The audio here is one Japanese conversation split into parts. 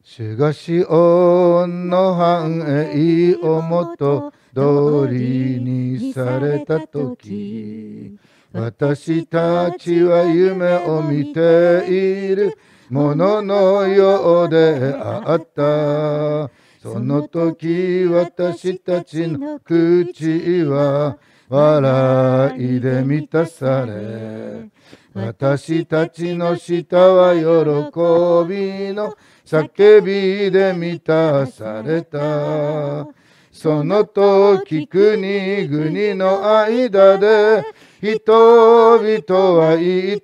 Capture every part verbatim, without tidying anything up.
主がシオンの繁栄を元通りにされたとき、私たちは夢を見ているもののようであった。その時私たちの口は笑いで満たされ、私たちの舌は喜びの叫びで満たされた。その時国々の間で人々は言った。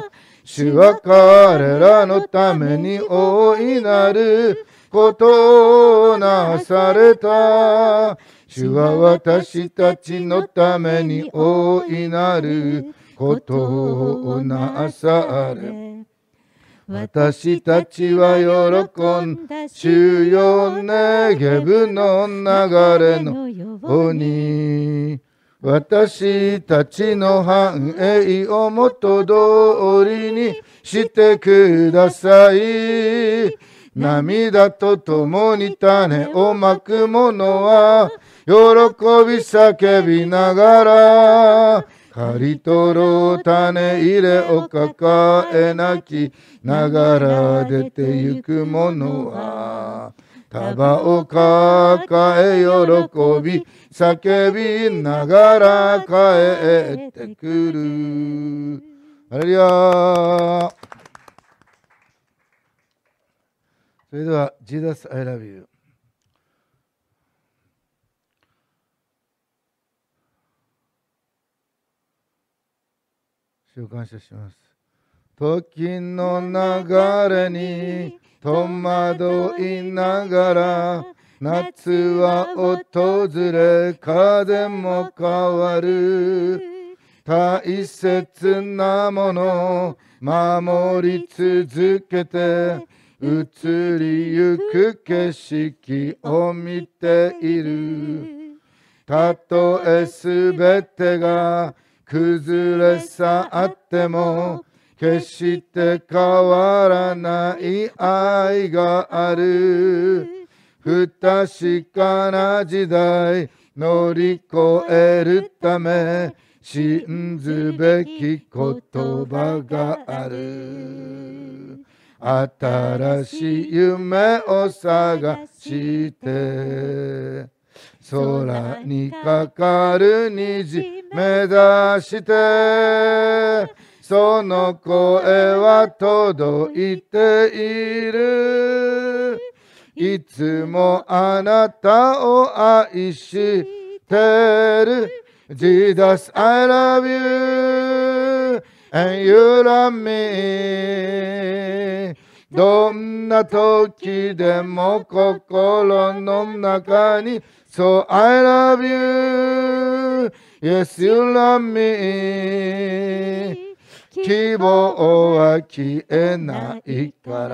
主は彼らのために大いなることをなされた。主は私たちのために大いなることをなされ、私たちは喜んだ主よネゲブの流れのように、私たちの繁栄を元通りにしてください。涙とともに種をまく者は喜び叫びながら、刈り取ろう種入れを抱え泣きながら出てゆく者は束を抱え喜び叫びながら帰ってくる。ハレルヤ。それでは Jesus I love you。主を感謝します。時の流れに戸惑いながら、夏は訪れ風も変わる。大切なもの守り続けて、移りゆく景色を見ている。たとえすべてが崩れ去っても決して変わらない愛がある。不確かな時代乗り越えるため信ずべき言葉がある。新しい夢を探して空にかかる虹目指してその声は届いている。いつもあなたを愛してる。 Jesus I love you and you love me。 どんな時でも心の中に So I love you Yes you love me。 希望は消えないから。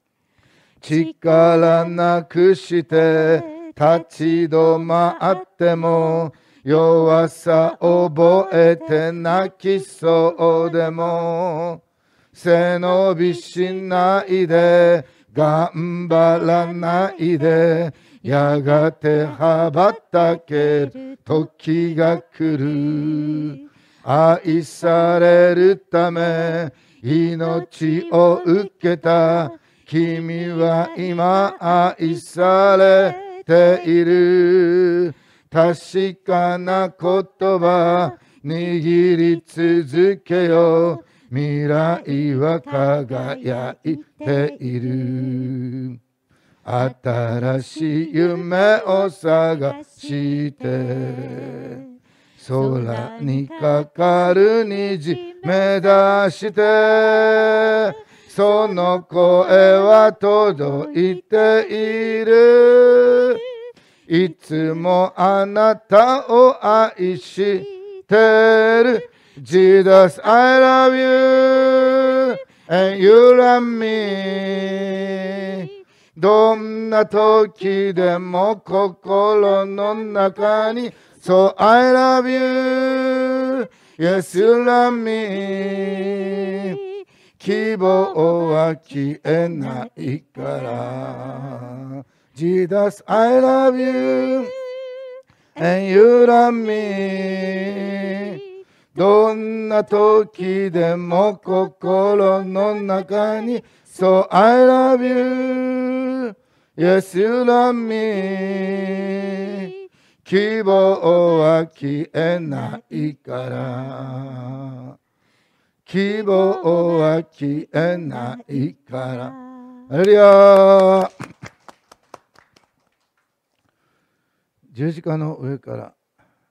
力なくして立ち止まっても弱さ覚えて泣きそうでも背伸びしないで頑張らないでやがて羽ばたける時が来る。愛されるため命を受けた君は今愛されている。確かな言葉握り続けよ。未来は輝いている。新しい夢を探して空にかかる虹目指してその声は届いている。いつもあなたを愛してる。 Jesus I love you and you love me。 どんな時でも心の中に So I love you Yes you love me。 希望は消えないから。Jesus, I love you and you love me。 どんな時でも心の中に So I love you Yes, you love me。 希望は消えないから。希望は消えないから。ハレルヤ。十字架の上から、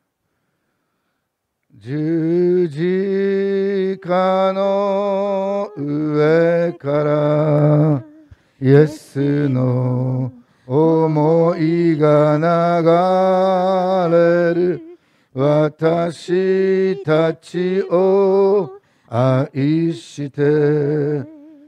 十字架の上からイエスの思いが流れる。私たちを愛して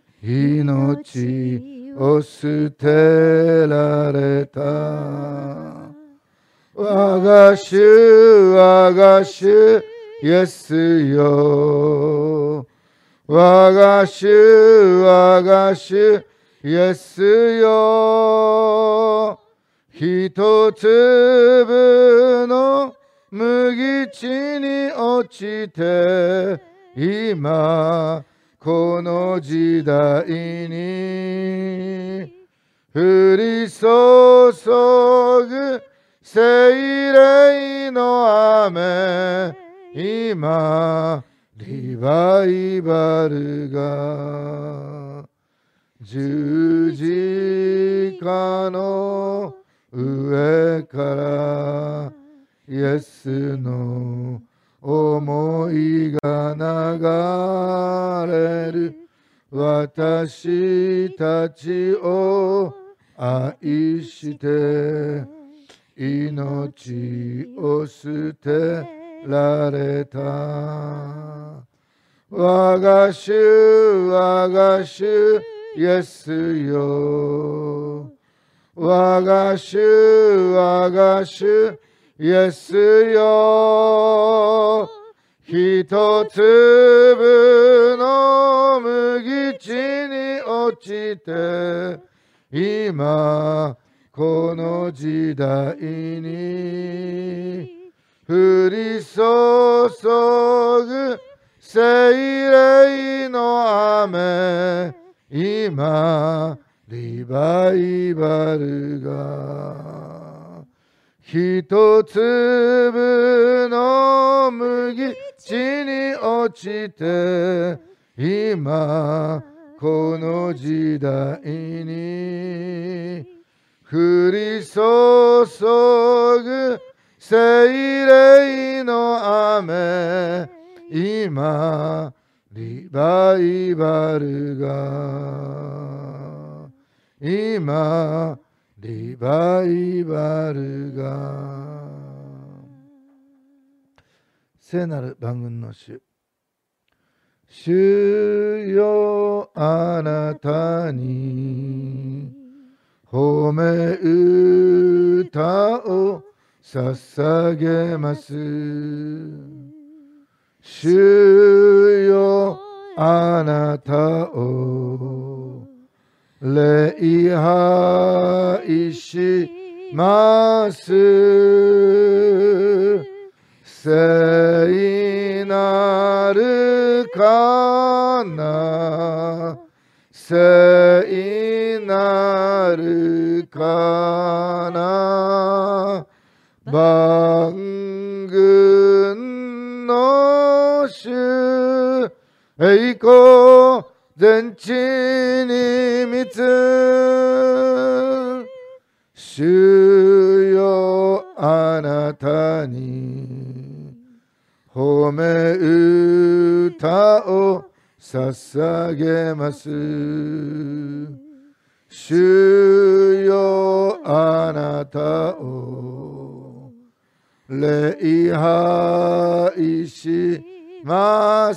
命を捨てられた。我が主我が主イエスよ。我が主我が主イエスよ。一粒の麦地に落ちて今この時代に降り注ぐ聖霊の雨。今リバイバルが十字架の上からイエスの思いが流れる。私たちを愛して命を捨てられた。我が主我が主イエスよ。我が主我が主イエスよ。一粒の麦地に落ちて今この時代に降り注ぐ聖霊の雨。今リバイバルが一粒の麦地に落ちて今この時代に降り注ぐ聖霊の雨。今リバイバルが今リバイバルが。聖なる万軍の主、主よあなたに褒め歌を捧げます。主よあなたを礼拝します。聖なるかな、聖なるかな、万軍の主、栄光全地に満つ。主よあなたに褒め歌を捧げます。主よあなたを礼拝します。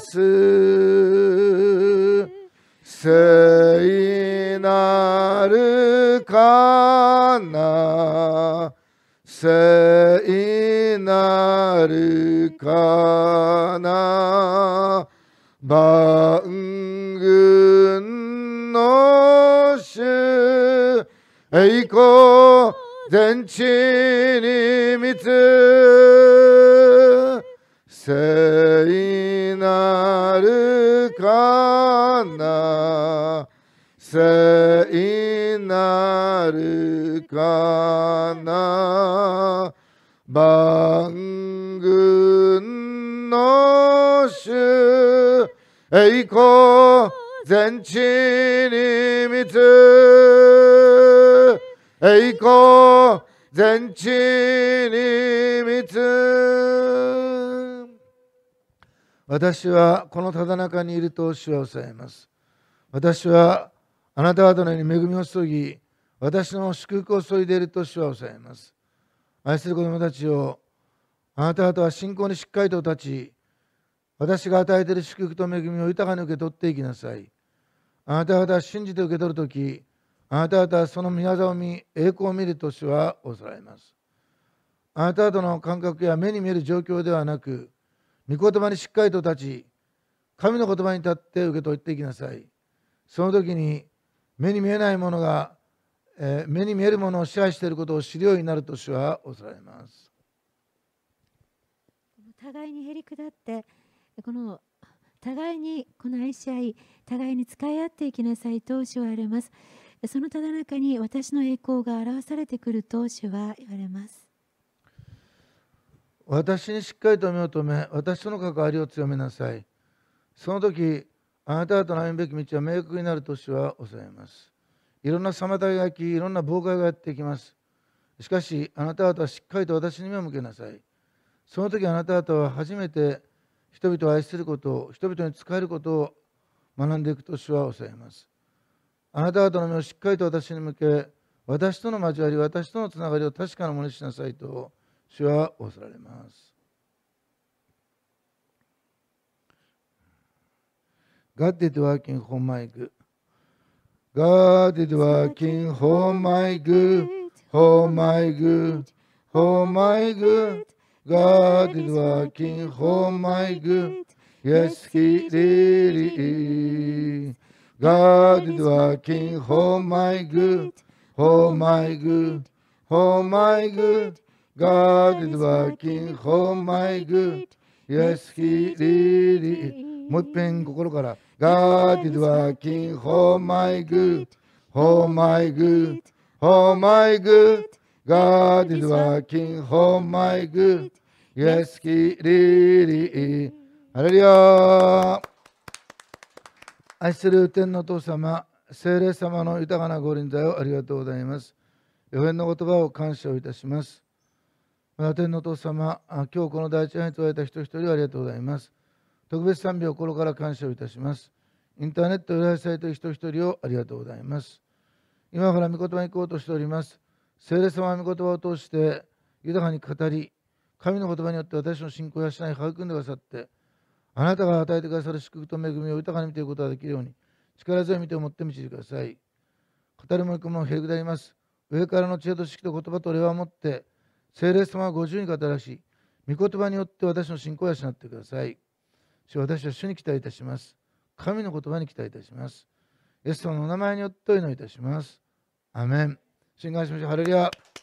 聖なるかな、聖なるかな、万軍栄光全地に満つ聖なるかな、聖なるかな、万軍の主、栄光全地に満つ栄光全地に満つ。私はこのただ中にいると主は抑えます。私はあなた方のように恵みを注ぎ、私の祝福を注いでいると主は抑えます。愛する子供たちを、あなた方は信仰にしっかりと立ち、私が与えている祝福と恵みを豊かに受け取っていきなさい。あなた方は信じて受け取るとき、あなた方はその御業を見、栄光を見ると主は恐れます。あなた方の感覚や目に見える状況ではなく、御言葉にしっかりと立ち、神の言葉に立って受け取っていきなさい。その時に目に見えないものが、えー、目に見えるものを支配していることを知るようになると主は恐れます。 互いにへり下って、この互いにこの愛し合い、互いに使い合っていきなさいと主は言われます。そのただ中に私の栄光が表されてくると主は言われます。 私にしっかりと目を留め、私との関わりを強めなさい。その時、あなた方の歩むべき道は明確になると主は恐れます。いろんな妨げが来、いろんな妨害がやってきます。しかし、あなた方はしっかりと私に目を向けなさい。その時あなた方は初めて人々を愛することを、人々に仕えることを学んでいくと主は教えます。あなた方の目をしっかりと私に向け、私との交わり、私とのつながりを確かなものにしなさいと主は仰せられます。God did working for my good. God did working for my good, for my good, for my good. God is working for my good. Yes, He really is. God is working for my good, for my good, for my good. God is working for my good. Yes, He really is. もう一遍心から。God is working for my good, for my good, for my good. God is working for my good. Yes, He really is. ハレルヤ。愛する天のお父様、聖霊様の豊かなご臨在をありがとうございます。予言の言葉を感謝をいたします。また天のお父様、今日この第一杯に問われた人一人をありがとうございます。特別賛美を心から感謝をいたします。インターネットを依頼されている人一人をありがとうございます。今から御言葉に行こうとしております。聖霊様の御言葉を通して豊かに語り、神の言葉によって私の信仰や養い育んでくださって、あなたが与えてくださる祝福と恵みを豊かに見ていくことができるように、力強い見てを持って導いてください。語るもくものへりくだります。上からの知恵と識と言葉と霊を持って、聖霊様はご自由に語らし、御言葉によって私の信仰を養ってください。主は私は主に期待いたします。神の言葉に期待いたします。イエス様のお名前によってお祈りいたします。アメン。信願しましょう。ハレルヤ。